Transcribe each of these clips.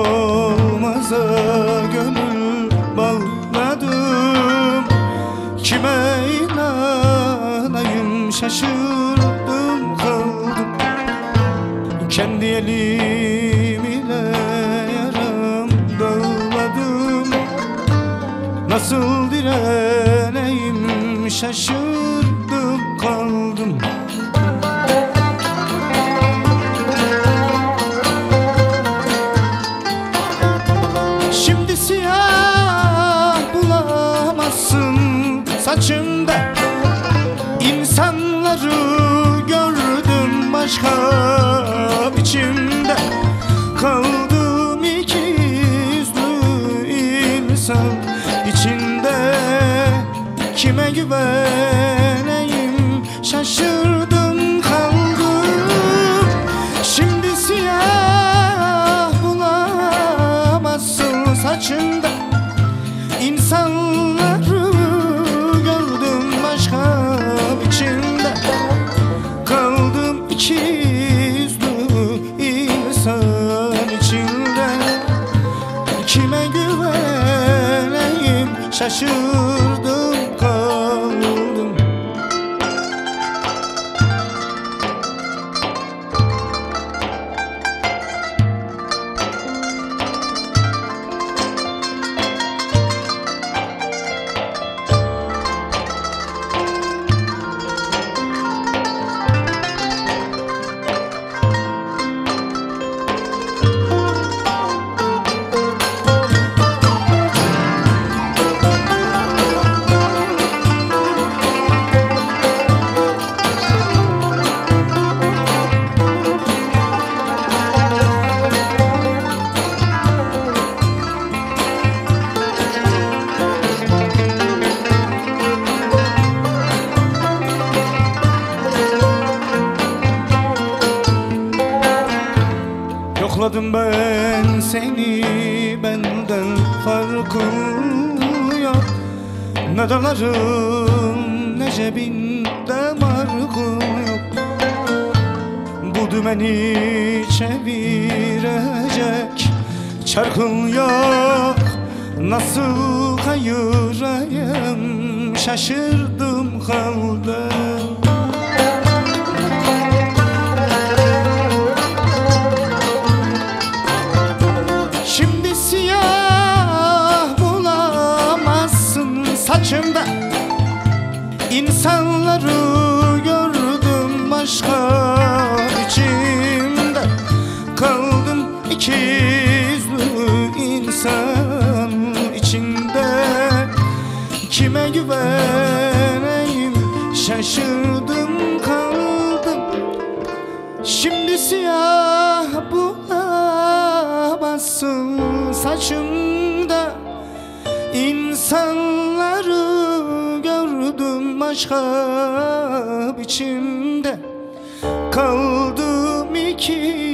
olmaza gönül bağladım. Kime inanayım, şaşırdım kaldım. Kendi elim ile yaram dağladım. Nasıl direneyim, şaşırdım kaldım. Şimdi siyah bulamazsın saçımda. İnsanları gördüm başka biçimde. Kaldım iki yüzlü insan içinde. Kime güveneyim, şaşırdım kaldım. Şimdi siyah bulamazsın saçında. İnsanları gördüm başka biçimde. Kaldım iki yüzlü insan içinde. Kime güveneyim, şaşırdım kaldım. Yokladım ben seni, benden farkın yok. Ne dolarım ne cebinde markın yok. Bu dümeni çevirecek çarkın yok. Nasıl kayırayım, şaşırdım kaldım. Şimdi siyah bulamazsın saçımda. İnsanları gördüm başka biçimde. Kaldım iki yüzlü insan içinde. Kime güveneyim, şaşırdım kaldım. Şimdi siyah bulamazsın saçımda. İnsanları gördüm başka biçimde. Kaldım iki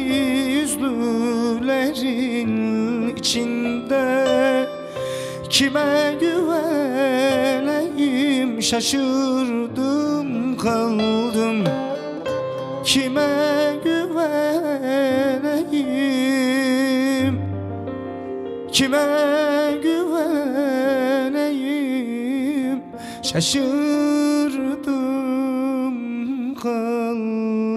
yüzlülerin içinde. Kime güveneyim, şaşırdım kaldım. Kime güveneyim, kime güveneyim, şaşırdım kaldım.